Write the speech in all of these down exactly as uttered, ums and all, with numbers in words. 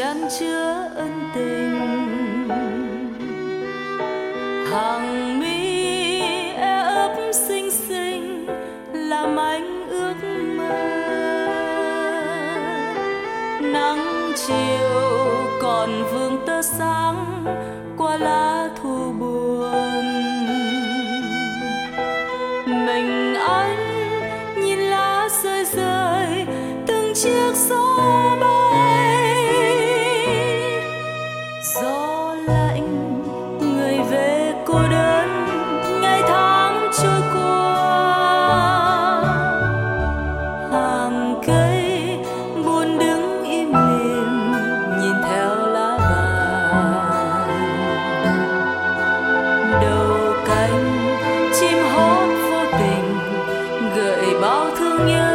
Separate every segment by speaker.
Speaker 1: chan chứa ân tình. Hàng mi e ấp xinh xinh làm anh ước mơ. Nắng chiều còn vương tơ sáng qua lá thu buồn. Mình anh nhìn lá rơi rơi từng chiếc gió bay. Gió lạnh người về cô đơn ngày tháng trôi qua. Hàng cây buồn đứng im lìm nhìn theo lá vàng. Đầu cánh chim hót vô tình gợi bao thương nhớ.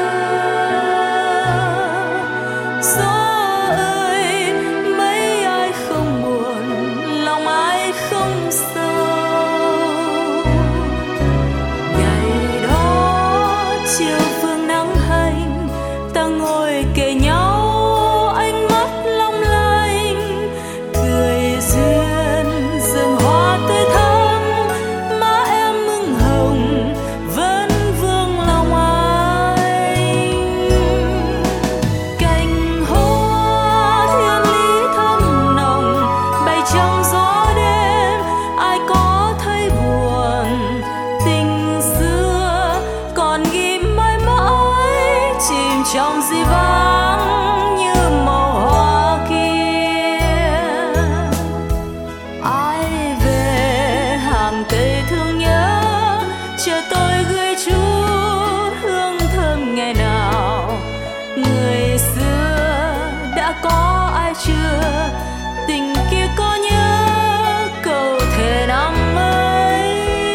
Speaker 1: Gió ơi mấy ai không buồn lòng ai không sâu. Ngày đó chiều phương nắng hành ta ngồi kề nhau ánh mắt long lanh. Cười duyên rừng hoa tươi thắm má em mừng hồng vẫn vương lòng anh. Cành hoa thiên lý thắm nồng bay trong gió đêm ai có thấy buồn. Tình xưa còn ghi mãi mãi chìm trong di vang như màu hoa kia. Ai về hàng cây thương nhớ chờ tôi gửi chút hương thơm ngày nào. Người xưa đã có ai chưa tình kia có nhớ câu thề năm ấy.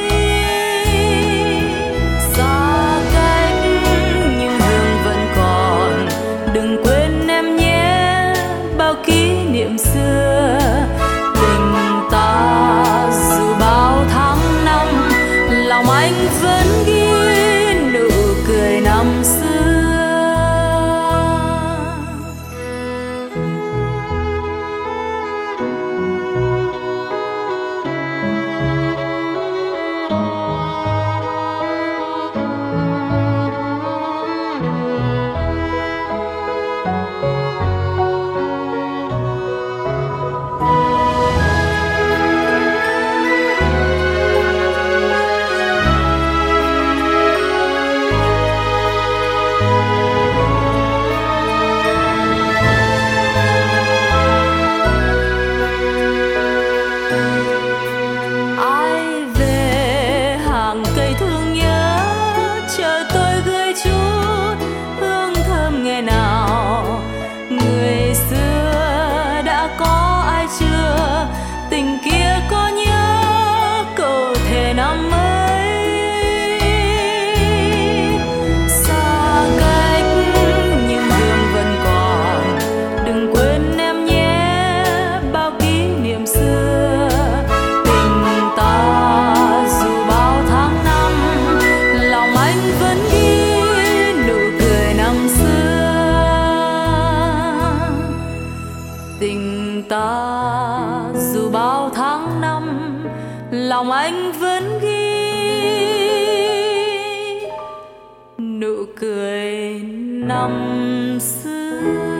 Speaker 1: Xa cách nhưng hương vẫn còn đừng quên em nhé bao kỷ niệm xưa. Tình ta dù bao tháng năm lòng anh vẫn ghi nụ cười năm xưa. Ai về hàng cây thương nhớ chờ tôi gửi chút hương thơm ngày nào. Người xưa đã có ai chưa tình kia có nhớ câu thề năm ấy. Xa cách nhưng hương vẫn còn đừng quên em nhé bao kỷ niệm xưa. Tình ta dù bao tháng năm lòng anh vẫn ghi nụ cười năm xưa. Tình ta dù bao tháng năm lòng anh vẫn ghi nụ cười năm xưa.